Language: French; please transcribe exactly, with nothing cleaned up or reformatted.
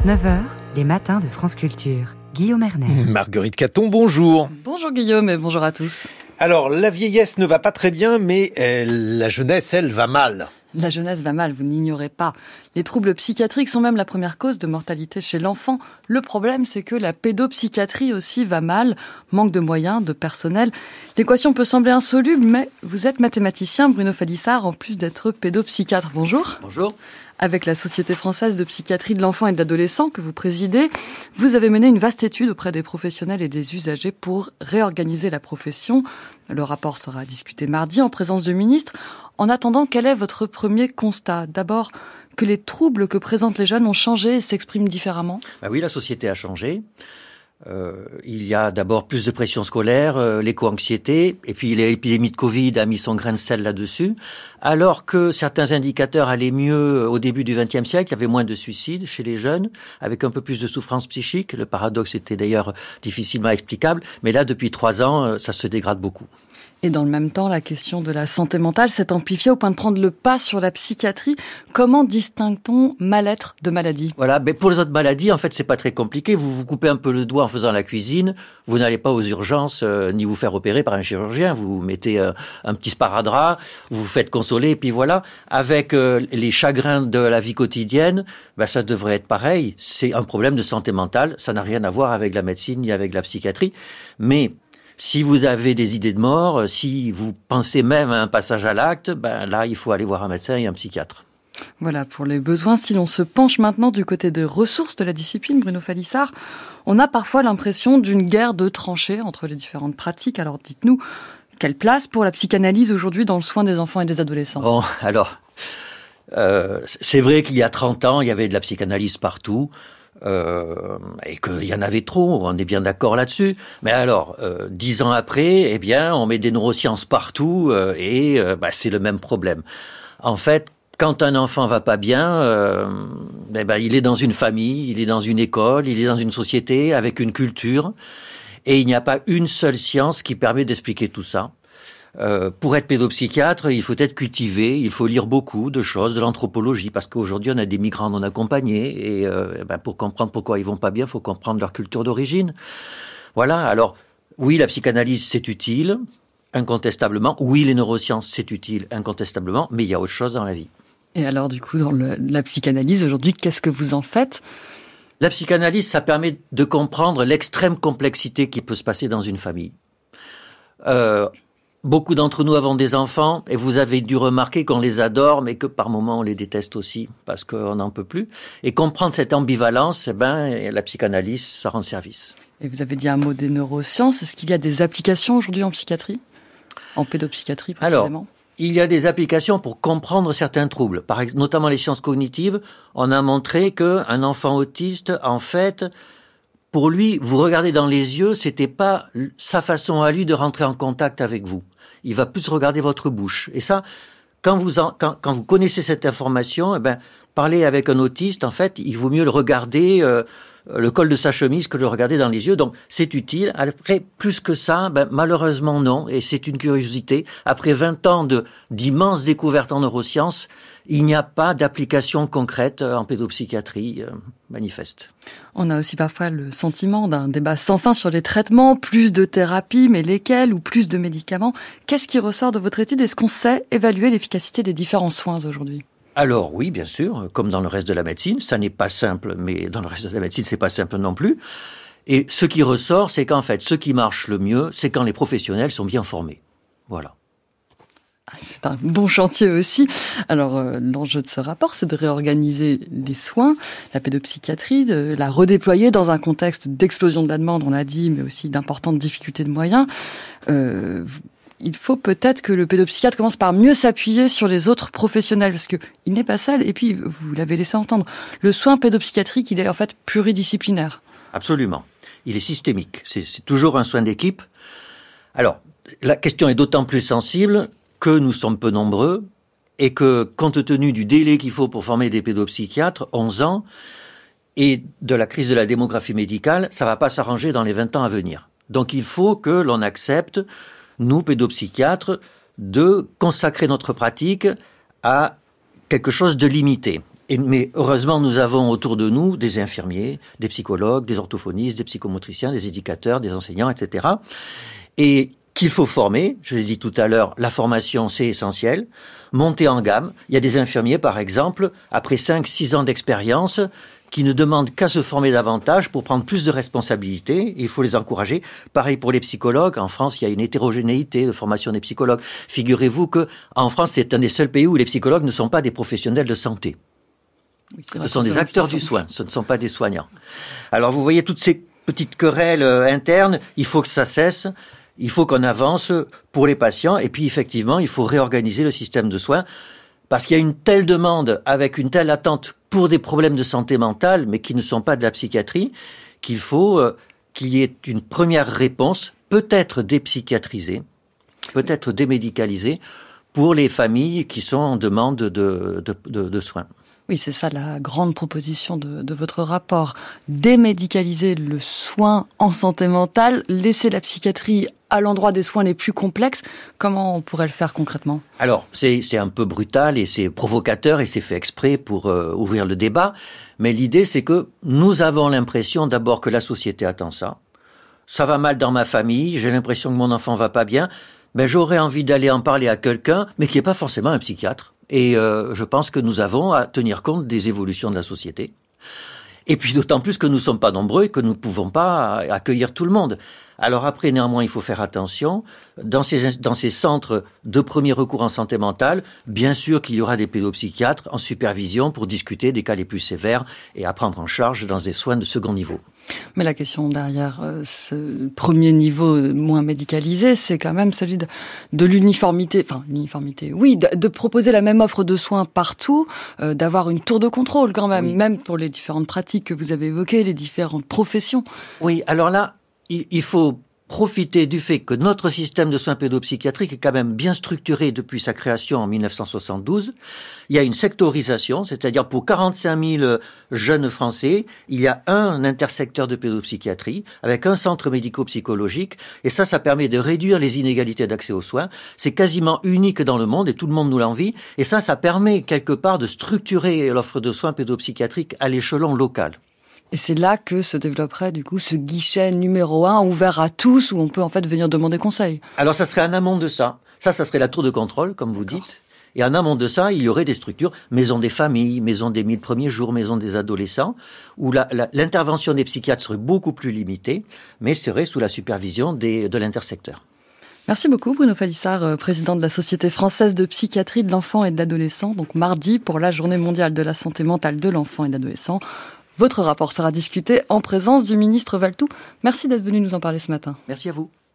neuf heures, les matins de France Culture. Guillaume Erner. Marguerite Caton, bonjour. Bonjour Guillaume et bonjour à tous. Alors, la vieillesse ne va pas très bien, mais euh, la jeunesse, elle, va mal. La jeunesse va mal, vous n'ignorez pas. Les troubles psychiatriques sont même la première cause de mortalité chez l'enfant. Le problème, c'est que la pédopsychiatrie aussi va mal. Manque de moyens, de personnel. L'équation peut sembler insoluble, mais vous êtes mathématicien, Bruno Falissard, en plus d'être pédopsychiatre. Bonjour. Bonjour. Avec la Société française de psychiatrie de l'enfant et de l'adolescent que vous présidez, vous avez mené une vaste étude auprès des professionnels et des usagers pour réorganiser la profession. Le rapport sera discuté mardi en présence du ministre. En attendant, quel est votre premier constat ? D'abord, que les troubles que présentent les jeunes ont changé et s'expriment différemment ? Bah oui, la société a changé. Euh, il y a d'abord plus de pression scolaire, euh, l'éco-anxiété, et puis l'épidémie de Covid a mis son grain de sel là-dessus. Alors que certains indicateurs allaient mieux au début du vingtième siècle, il y avait moins de suicides chez les jeunes, avec un peu plus de souffrance psychique. Le paradoxe était d'ailleurs difficilement explicable, mais là, depuis trois ans, ça se dégrade beaucoup. Et dans le même temps, la question de la santé mentale s'est amplifiée au point de prendre le pas sur la psychiatrie. Comment distingue-t-on mal-être de maladie ? Voilà, mais pour les autres maladies, en fait, c'est pas très compliqué. Vous vous coupez un peu le doigt en faisant la cuisine, vous n'allez pas aux urgences euh, ni vous faire opérer par un chirurgien. Vous mettez euh, un petit sparadrap, vous vous faites consoler, et puis voilà. Avec euh, les chagrins de la vie quotidienne, ben, ça devrait être pareil. C'est un problème de santé mentale. Ça n'a rien à voir avec la médecine ni avec la psychiatrie. Mais si vous avez des idées de mort, si vous pensez même à un passage à l'acte, ben là, il faut aller voir un médecin et un psychiatre. Voilà pour les besoins. Si l'on se penche maintenant du côté des ressources de la discipline, Bruno Falissard, on a parfois l'impression d'une guerre de tranchées entre les différentes pratiques. Alors dites-nous, quelle place pour la psychanalyse aujourd'hui dans le soin des enfants et des adolescents ? Bon, alors, euh, c'est vrai qu'il y a trente ans, il y avait de la psychanalyse partout. Euh, et qu'il y en avait trop, on est bien d'accord là-dessus. Mais alors, euh, dix ans après, eh bien, on met des neurosciences partout euh, et euh, bah, c'est le même problème. En fait, quand un enfant va pas bien, euh, eh ben, il est dans une famille, il est dans une école, il est dans une société avec une culture, et il n'y a pas une seule science qui permet d'expliquer tout ça. Euh, pour être pédopsychiatre, il faut être cultivé, il faut lire beaucoup de choses, de l'anthropologie, parce qu'aujourd'hui on a des migrants non accompagnés, et euh, ben, pour comprendre pourquoi ils vont pas bien, il faut comprendre leur culture d'origine. Voilà, alors oui, la psychanalyse c'est utile, incontestablement, oui, les neurosciences c'est utile, incontestablement, mais il y a autre chose dans la vie. Et alors du coup, dans le, la psychanalyse aujourd'hui, qu'est-ce que vous en faites ? La psychanalyse, ça permet de comprendre l'extrême complexité qui peut se passer dans une famille. Euh... Beaucoup d'entre nous avons des enfants et vous avez dû remarquer qu'on les adore mais que par moments on les déteste aussi parce qu'on n'en peut plus. Et comprendre cette ambivalence, eh ben, la psychanalyse, ça rend service. Et vous avez dit un mot des neurosciences. Est-ce qu'il y a des applications aujourd'hui en psychiatrie ? En pédopsychiatrie précisément ? Alors, il y a des applications pour comprendre certains troubles. Par exemple, notamment les sciences cognitives, on a montré qu'un enfant autiste, en fait, pour lui, vous regardez dans les yeux, c'était pas sa façon à lui de rentrer en contact avec vous. Il va plus regarder votre bouche. Et ça, quand vous en, quand, quand vous connaissez cette information, eh ben, parler avec un autiste, en fait, il vaut mieux le regarder, euh, le col de sa chemise que le regarder dans les yeux. Donc, c'est utile. Après, plus que ça, ben, malheureusement non. Et c'est une curiosité. Après vingt ans de, d'immenses découvertes en neurosciences, il n'y a pas d'application concrète en pédopsychiatrie euh, manifeste. On a aussi parfois le sentiment d'un débat sans fin sur les traitements, plus de thérapies, mais lesquelles, ou plus de médicaments. Qu'est-ce qui ressort de votre étude ? Est-ce qu'on sait évaluer l'efficacité des différents soins aujourd'hui ? Alors oui, bien sûr, comme dans le reste de la médecine, ça n'est pas simple, mais dans le reste de la médecine, c'est pas simple non plus. Et ce qui ressort, c'est qu'en fait, ce qui marche le mieux, c'est quand les professionnels sont bien formés. Voilà. C'est un bon chantier aussi. Alors, euh, l'enjeu de ce rapport, c'est de réorganiser les soins, la pédopsychiatrie, de la redéployer dans un contexte d'explosion de la demande, on l'a dit, mais aussi d'importantes difficultés de moyens. Euh, il faut peut-être que le pédopsychiatre commence par mieux s'appuyer sur les autres professionnels, parce que il n'est pas seul. Et puis, vous l'avez laissé entendre, le soin pédopsychiatrique, il est en fait pluridisciplinaire. Absolument. Il est systémique. C'est, c'est toujours un soin d'équipe. Alors, la question est d'autant plus sensible que nous sommes peu nombreux et que, compte tenu du délai qu'il faut pour former des pédopsychiatres, onze ans, et de la crise de la démographie médicale, ça ne va pas s'arranger dans les vingt ans à venir. Donc il faut que l'on accepte, nous, pédopsychiatres, de consacrer notre pratique à quelque chose de limité. Et, mais heureusement, nous avons autour de nous des infirmiers, des psychologues, des orthophonistes, des psychomotriciens, des éducateurs, des enseignants, et cetera. Et qu'il faut former, je l'ai dit tout à l'heure, la formation c'est essentiel, monter en gamme. Il y a des infirmiers par exemple, après cinq six ans d'expérience, qui ne demandent qu'à se former davantage pour prendre plus de responsabilités. Il faut les encourager. Pareil pour les psychologues. En France, il y a une hétérogénéité de formation des psychologues. Figurez-vous que en France, c'est un des seuls pays où les psychologues ne sont pas des professionnels de santé. Oui, ce sont des acteurs du soin, ce ne sont pas des soignants. Alors vous voyez toutes ces petites querelles internes, il faut que ça cesse. Il faut qu'on avance pour les patients et puis effectivement, il faut réorganiser le système de soins parce qu'il y a une telle demande avec une telle attente pour des problèmes de santé mentale, mais qui ne sont pas de la psychiatrie, qu'il faut euh, qu'il y ait une première réponse, peut-être dépsychiatrisée, peut-être démédicalisée, pour les familles qui sont en demande de, de, de, de soins. Oui, c'est ça la grande proposition de, de votre rapport. Démédicaliser le soin en santé mentale, laisser la psychiatrie à l'endroit des soins les plus complexes. Comment on pourrait le faire concrètement ? Alors, c'est, c'est un peu brutal et c'est provocateur et c'est fait exprès pour euh, ouvrir le débat. Mais l'idée, c'est que nous avons l'impression d'abord que la société attend ça. Ça va mal dans ma famille, j'ai l'impression que mon enfant va pas bien. Ben, j'aurais envie d'aller en parler à quelqu'un, mais qui n'est pas forcément un psychiatre. Et euh, je pense que nous avons à tenir compte des évolutions de la société. Et puis d'autant plus que nous ne sommes pas nombreux et que nous ne pouvons pas accueillir tout le monde. Alors après, néanmoins, il faut faire attention. Dans ces, dans ces centres de premier recours en santé mentale, bien sûr qu'il y aura des pédopsychiatres en supervision pour discuter des cas les plus sévères et à prendre en charge dans des soins de second niveau. Mais la question derrière euh, ce premier niveau moins médicalisé, c'est quand même celui de, de l'uniformité, enfin l'uniformité, oui, de, de proposer la même offre de soins partout, euh, d'avoir une tour de contrôle quand même, oui. Même pour les différentes pratiques que vous avez évoquées, les différentes professions. Oui, alors là, il, il faut profiter du fait que notre système de soins pédopsychiatriques est quand même bien structuré depuis sa création en dix-neuf cent soixante-douze. Il y a une sectorisation, c'est-à-dire pour quarante-cinq mille jeunes Français, il y a un intersecteur de pédopsychiatrie avec un centre médico-psychologique et ça, ça permet de réduire les inégalités d'accès aux soins. C'est quasiment unique dans le monde et tout le monde nous l'envie et ça, ça permet quelque part de structurer l'offre de soins pédopsychiatriques à l'échelon local. Et c'est là que se développerait du coup ce guichet numéro un ouvert à tous où on peut en fait venir demander conseil. Alors ça serait en amont de ça. Ça, ça serait la tour de contrôle, comme vous D'accord. dites. Et en amont de ça, il y aurait des structures, maison des familles, maison des mille premiers jours, maison des adolescents, où la, la, l'intervention des psychiatres serait beaucoup plus limitée, mais serait sous la supervision des, de l'intersecteur. Merci beaucoup Bruno Falissard, président de la Société française de psychiatrie de l'enfant et de l'adolescent, donc mardi pour la Journée mondiale de la santé mentale de l'enfant et de l'adolescent. Votre rapport sera discuté en présence du ministre Valletoux. Merci d'être venu nous en parler ce matin. Merci à vous.